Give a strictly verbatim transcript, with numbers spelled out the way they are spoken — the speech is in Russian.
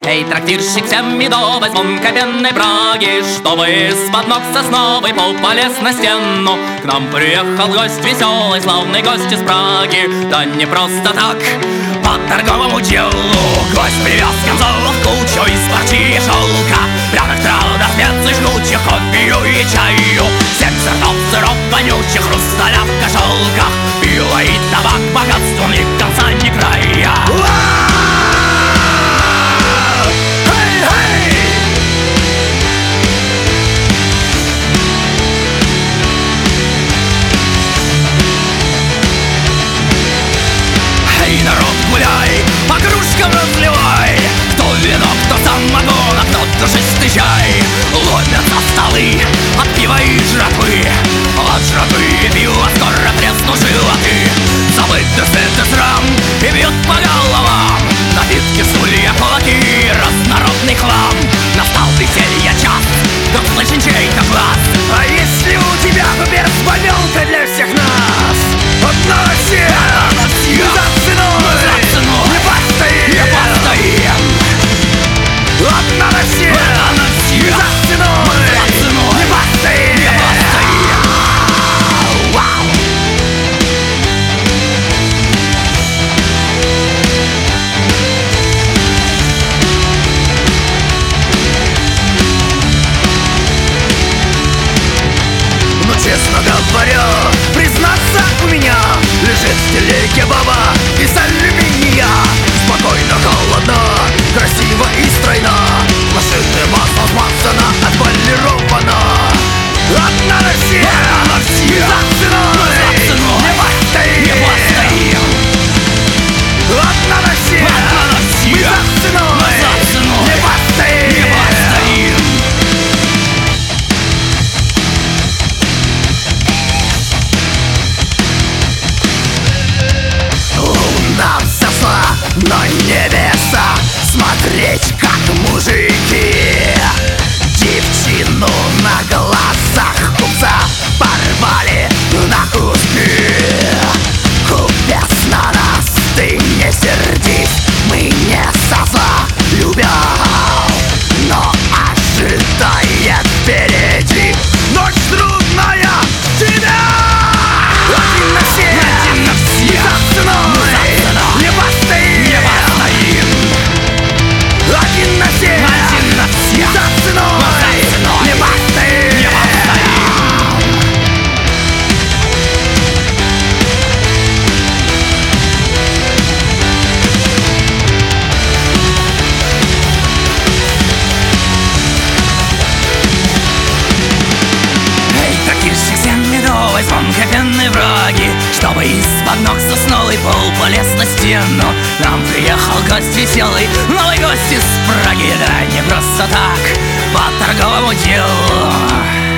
Эй, трактирщик, всем медо возьмем копенной браги, чтобы из-под ног сосновый пол полез на стену. К нам приехал гость веселый, славный гость из Праги. Да не просто так, по торговому делу. Гость привез камзолов кучу из парчи и шелка, пряных трав до специй жгучих, кофею и чаю. Семь сортов сыров вонючих, хрусталя в кошелках, пиво и табак богатством ни конца, ни края. Эй, народ, гуляй, по кружкам разливай, кто вино, кто самогон, а кто душистый чай. Ломятся столы от пива и жратвы, от жратвы и пива скоро треснут животы. Забыть до света срам и бьют по головам напитки, стулья, кулаки, разнородный хлам. Настал веселья час, тут слышен чей-то глаз. А если у тебя безболелка для всех нас? Одна Россия! Одна Россия! Мы за ценой! Мы за ценой! Не постоим! Не постоим! Одна Россия! Одна Россия! Мы за ценой! Мы за ценой! Не постоим! Не постоим! Вау! Но честно говоря, признаться, у меня лежит в телеге баба из алюминия. Спокойно, холодно, красиво и стройно, машины масло смазано, отполировано. Одна Россия! Одна Россия! За ценой! Мы за ценой! Не постоим! Не постоим! Одна Россия! Одна Россия! Мы за ценой! Мы за ценой! Не постоим! Не постоим! Луна взошла на небеса, смотреть, как мужики девчину на глазах купца порвали на куски. Купец на нас, ты не сердись, мы не со зла любим, но ожидает впереди ночь трудная тебя. Один на все, Один на все! за ценой, не постоим, Не постоим! один на все, Один на все! за ценой, За ценой! не постоим, Не постоим! Эй, трактирщик, всем медо возьмем копенной враги, чтобы из-под ног сосновый пол полез на стену. Нам приехал гость веселый, новый гость из Праги. Да не просто так, по торговому делу.